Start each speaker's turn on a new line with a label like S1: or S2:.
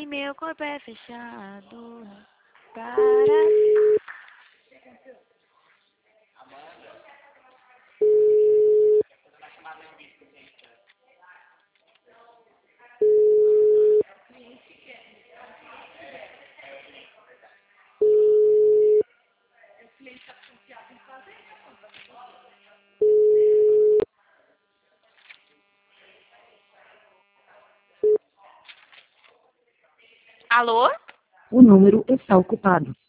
S1: e meu corpo é fechado. Para. Alô?
S2: O número está ocupado.